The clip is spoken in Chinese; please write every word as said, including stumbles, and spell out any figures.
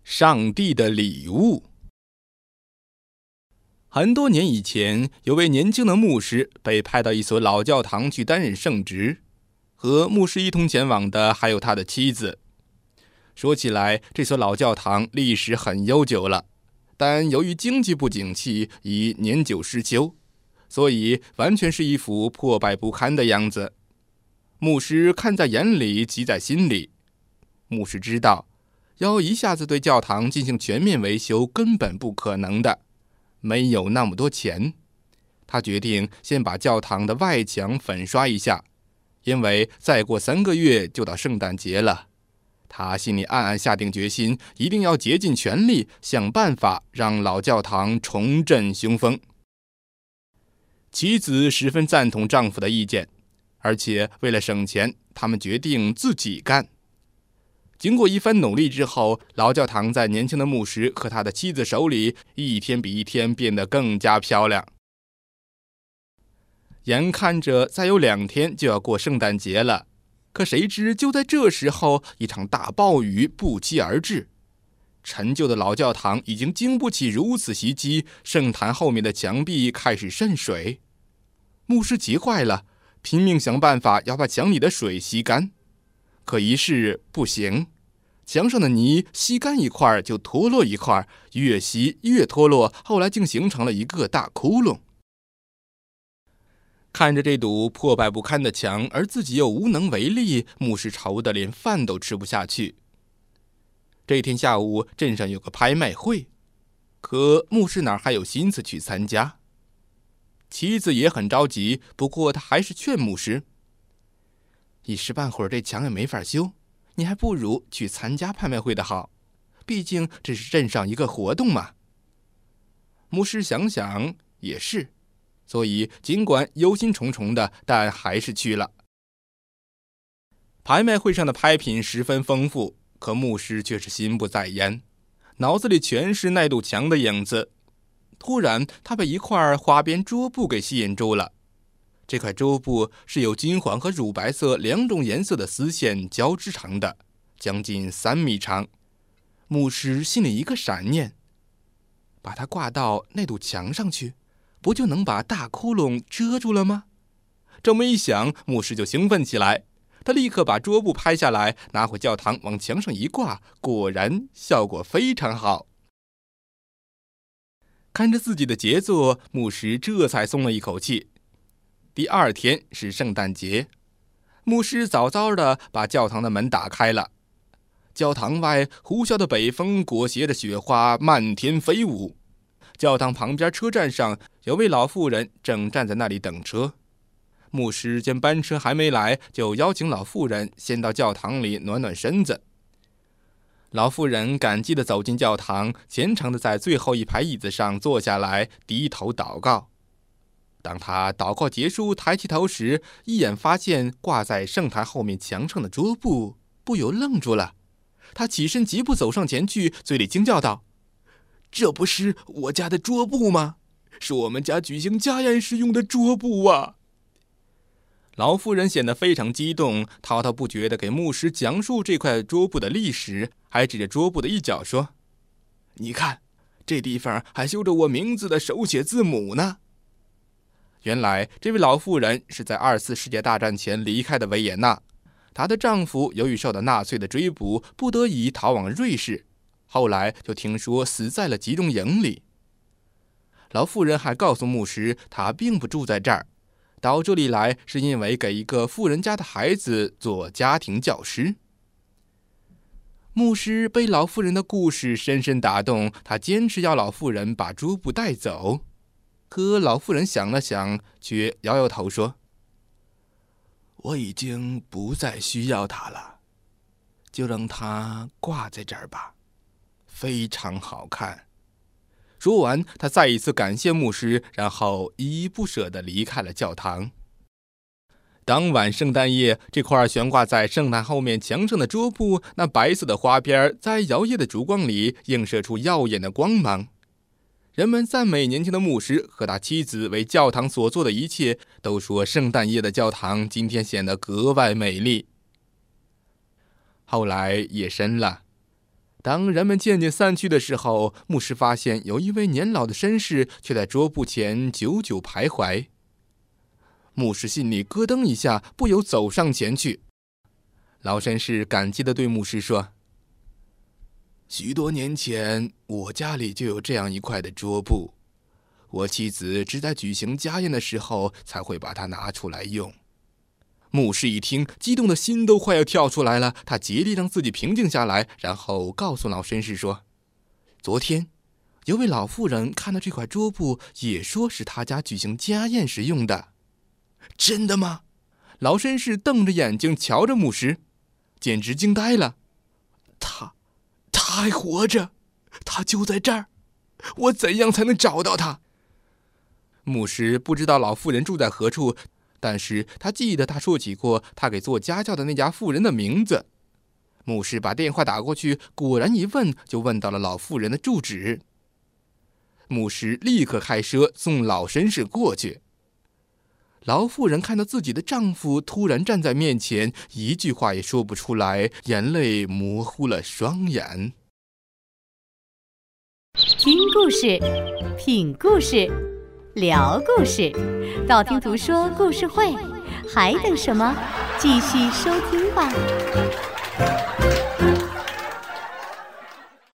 上帝的礼物。很多年以前，有位年轻的牧师被派到一所老教堂去担任圣职，和牧师一同前往的还有他的妻子。说起来，这所老教堂历史很悠久了，但由于经济不景气，已年久失修，所以完全是一副破败不堪的样子。牧师看在眼里，急在心里。牧师知道，要一下子对教堂进行全面维修根本不可能的，没有那么多钱。他决定先把教堂的外墙粉刷一下，因为再过三个月就到圣诞节了。他心里暗暗下定决心，一定要竭尽全力想办法让老教堂重振雄风。妻子十分赞同丈夫的意见，而且为了省钱，他们决定自己干。经过一番努力之后，老教堂在年轻的牧师和他的妻子手里，一天比一天变得更加漂亮。眼看着再有两天就要过圣诞节了，可谁知就在这时候，一场大暴雨不期而至。陈旧的老教堂已经经不起如此袭击，圣坛后面的墙壁开始渗水。牧师急坏了，拼命想办法要把墙里的水吸干。可一试不行，墙上的泥吸干一块就脱落一块，越吸越脱落，后来竟形成了一个大窟窿。看着这堵破败不堪的墙，而自己又无能为力，牧师愁得连饭都吃不下去。这天下午，镇上有个拍卖会，可牧师哪还有心思去参加？妻子也很着急，不过他还是劝牧师，一时半会儿这墙也没法修，你还不如去参加拍卖会的好，毕竟这是镇上一个活动嘛。牧师想想也是，所以尽管忧心忡忡的，但还是去了。拍卖会上的拍品十分丰富，可牧师却是心不在焉，脑子里全是那堵墙的影子。突然，他被一块花边桌布给吸引住了。这块桌布是由金黄和乳白色两种颜色的丝线交织成的，将近三米长。牧师心里一个闪念，把它挂到那堵墙上去，不就能把大窟窿遮住了吗？这么一想，牧师就兴奋起来。他立刻把桌布拍下来，拿回教堂往墙上一挂，果然效果非常好。看着自己的杰作，牧师这才松了一口气。第二天是圣诞节，牧师早早地把教堂的门打开了。教堂外呼啸的北风裹挟着雪花漫天飞舞。教堂旁边车站上有位老妇人正站在那里等车。牧师见班车还没来，就邀请老妇人先到教堂里暖暖身子。老妇人感激地走进教堂，虔诚地在最后一排椅子上坐下来，低头祷告。当他祷告结束，抬起头时，一眼发现挂在圣坛后面墙上的桌布，不由愣住了。他起身疾步走上前去，嘴里惊叫道：“这不是我家的桌布吗？是我们家举行家宴时用的桌布啊！”老妇人显得非常激动，滔滔不绝地给牧师讲述这块桌布的历史，还指着桌布的一角说：“你看，这地方还绣着我名字的手写字母呢。”原来这位老妇人是在二次世界大战前离开的维也纳，她的丈夫由于受到纳粹的追捕，不得已逃往瑞士，后来就听说死在了集中营里。老妇人还告诉牧师，她并不住在这儿，到这里来是因为给一个富人家的孩子做家庭教师。牧师被老妇人的故事深深打动，他坚持要老妇人把桌布带走。可老妇人想了想，却摇摇头说：“我已经不再需要它了，就让它挂在这儿吧，非常好看。”说完，他再一次感谢牧师，然后依依不舍地离开了教堂。当晚圣诞夜，这块悬挂在圣坛后面墙上的桌布，那白色的花边在摇曳的烛光里映射出耀眼的光芒。人们赞美年轻的牧师和他妻子为教堂所做的一切，都说圣诞夜的教堂今天显得格外美丽。后来夜深了， 当人们渐渐散去的时候，牧师发现有一位年老的绅士却在桌布前久久徘徊。牧师心里咯噔一下，不由走上前去。老绅士感激地对牧师说：“许多年前，我家里就有这样一块的桌布，我妻子只在举行家宴的时候才会把它拿出来用。”牧师一听，激动的心都快要跳出来了。他竭力让自己平静下来，然后告诉老绅士说：“昨天，有位老妇人看到这块桌布，也说是他家举行家宴时用的。”“真的吗？”老绅士瞪着眼睛瞧着牧师，简直惊呆了。他，他还活着，他就在这儿，我怎样才能找到他？牧师不知道老妇人住在何处，但是他记得他说起过他给做家教的那家妇人的名字。牧师把电话打过去，果然一问就问到了老妇人的住址。牧师立刻开车送老绅士过去。老妇人看到自己的丈夫突然站在面前，一句话也说不出来，眼泪模糊了双眼。 听故事，品故事，聊故事，道听途说故事会，还等什么？继续收听吧。